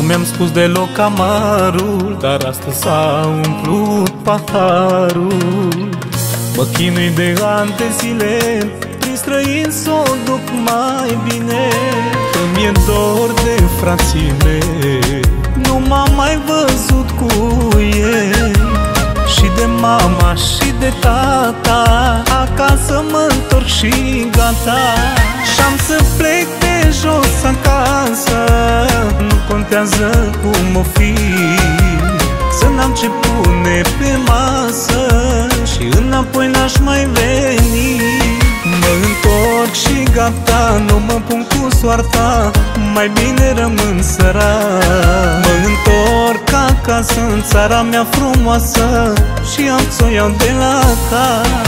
mi-am spus deloc amarul, dar astăzi s-a umplut paharul. Mă chinui de ani de zile, prin străini s-o duc mai bine. Îmi-e dor de frații mei, nu m-am mai văzut cu ei. Și de mama și de tata, acasă mă întorc și gata. Și-am să plec de jos acasă, nu contează cum o fi, să n-am ce pune pe masă și înapoi n-aș mai veni. Mă întorc și gata, nu mă pun cu soarta, mai bine rămân sărat. Mă întorc acasă în țara mea frumoasă și am ți-o iau de la cap.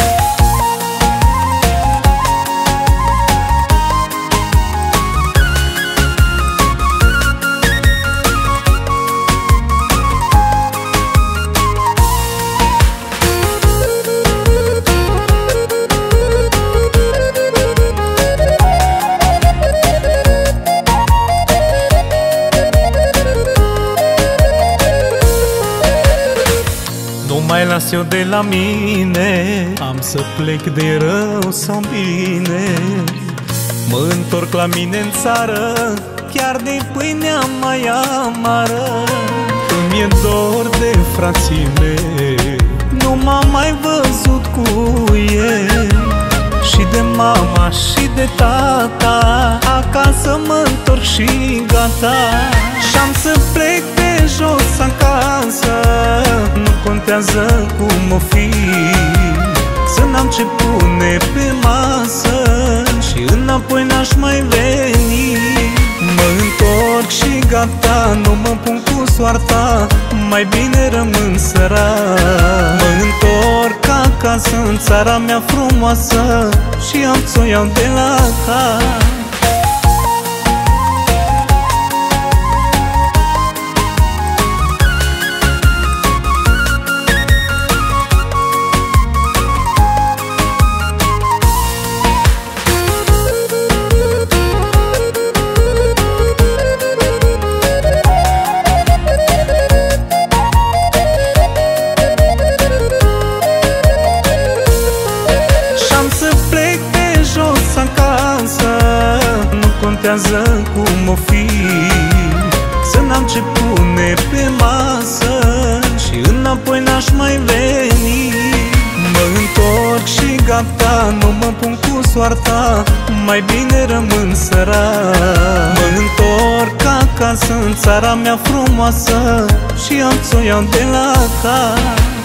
Nu mai las eu de la mine, am să plec de rău sau bine. Mă întorc la mine în țară, chiar de pâinea mai amară. Îmi-e dor de frații mei, nu m-am mai văzut cu ei. Și de mama și de tata, acasă mă întorc și gata. Și-am să plec de jos acasă, nu contează cum o fi, să n-am ce pune pe masă și înapoi n-aș mai veni. Mă întorc și gata, nu mă pun cu soarta, mai bine rămân sărat. Mă întorc acasă în țara mea frumoasă și am ți-o iau de la cap. Contează cum o fi, să n-am ce pune pe masă și înapoi n-aș mai veni. Mă întorc și gata, nu mă pun cu soarta, mai bine rămân sărat. Mă întorc acasă în țara mea frumoasă și am ți-o iau de la cap.